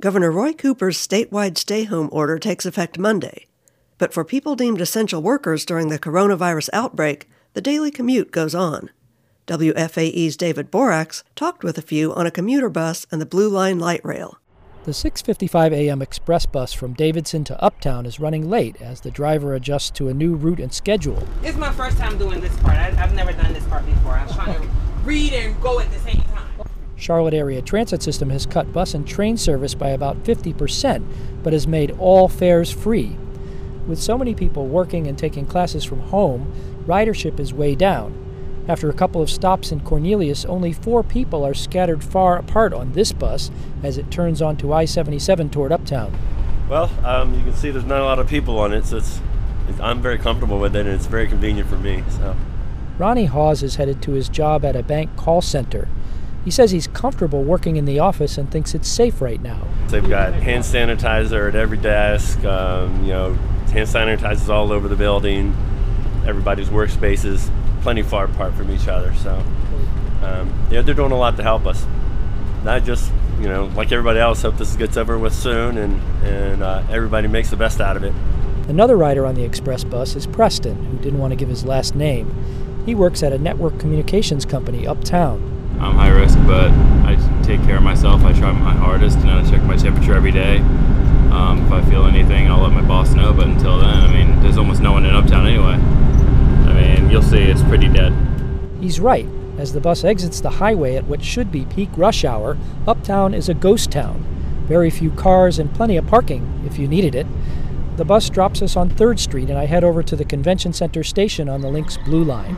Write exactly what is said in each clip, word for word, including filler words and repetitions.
Governor Roy Cooper's statewide stay-home order takes effect Monday. But for people deemed essential workers during the coronavirus outbreak, the daily commute goes on. W F A E's David Borax talked with a few on a commuter bus and the Blue Line light rail. The six fifty-five a m express bus from Davidson to Uptown is running late as the driver adjusts to a new route and schedule. It's my first time doing this part. I, I've never done this part before. I was trying to read and go at the same time. Charlotte Area Transit System has cut bus and train service by about fifty percent, but has made all fares free. With so many people working and taking classes from home, ridership is way down. After a couple of stops in Cornelius, only four people are scattered far apart on this bus as it turns onto I seventy-seven toward Uptown. Well, um, you can see there's not a lot of people on it, so it's, it's, I'm very comfortable with it, and it's very convenient for me. So. Ronnie Hawes is headed to his job at a bank call center. He says he's comfortable working in the office and thinks it's safe right now. They've got hand sanitizer at every desk, um, you know, hand sanitizers all over the building, everybody's workspaces, plenty far apart from each other. So, um, yeah, they're doing a lot to help us. Not just, you know, like everybody else, hope this gets over with soon and, and uh, everybody makes the best out of it. Another rider on the express bus is Preston, who didn't want to give his last name. He works at a network communications company uptown. I'm high risk, but I take care of myself. I try my hardest, and I check my temperature every day. Um, if I feel anything, I'll let my boss know, but until then, I mean, there's almost no one in Uptown anyway. I mean, you'll see, it's pretty dead. He's right. As the bus exits the highway at what should be peak rush hour, Uptown is a ghost town. Very few cars and plenty of parking, if you needed it. The bus drops us on third street, and I head over to the Convention Center station on the Lynx Blue Line.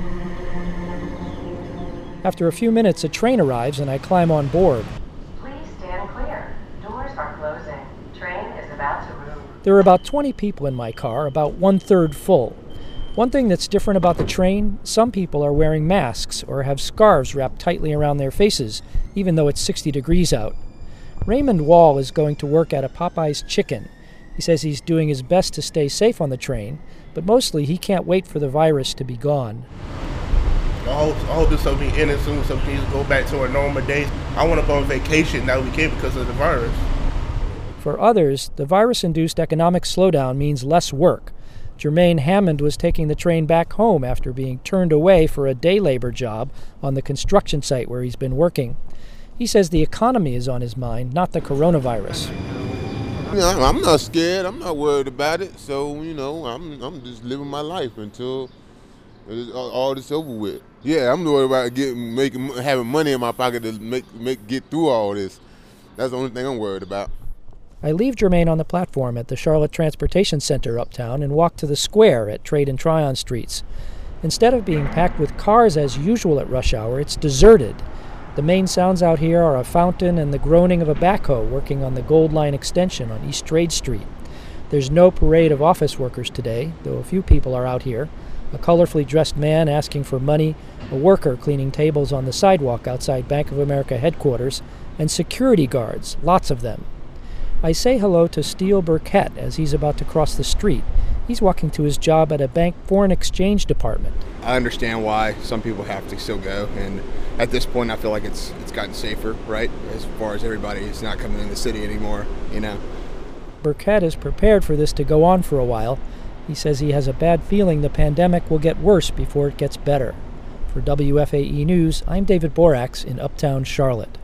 After a few minutes, a train arrives, and I climb on board. Please stand clear. Doors are closing. Train is about to move. There are about twenty people in my car, about one-third full. One thing that's different about the train, some people are wearing masks or have scarves wrapped tightly around their faces, even though it's sixty degrees out. Raymond Wall is going to work at a Popeye's Chicken. He says he's doing his best to stay safe on the train, but mostly he can't wait for the virus to be gone. I hope, I hope this will be ending soon so things go back to our normal days. I want to go on vacation now we can't because of the virus. For others, the virus-induced economic slowdown means less work. Jermaine Hammond was taking the train back home after being turned away for a day labor job on the construction site where he's been working. He says the economy is on his mind, not the coronavirus. You know, I'm not scared. I'm not worried about it. So, you know, I'm I'm just living my life until all this over with. Yeah, I'm worried about getting, making, having money in my pocket to make, make, get through all this. That's the only thing I'm worried about. I leave Jermaine on the platform at the Charlotte Transportation Center uptown and walk to the square at Trade and Tryon Streets. Instead of being packed with cars as usual at rush hour, it's deserted. The main sounds out here are a fountain and the groaning of a backhoe working on the Gold Line extension on East Trade Street. There's no parade of office workers today, though a few people are out here. A colorfully dressed man asking for money, a worker cleaning tables on the sidewalk outside Bank of America headquarters, and security guards, lots of them. I say hello to Steele Burkett as he's about to cross the street. He's walking to his job at a bank foreign exchange department. I understand why some people have to still go, and at this point I feel like it's it's gotten safer, right? As far as everybody is not coming in the city anymore, you know. Burkett is prepared for this to go on for a while. He says he has a bad feeling the pandemic will get worse before it gets better. For W F A E News, I'm David Borax in Uptown Charlotte.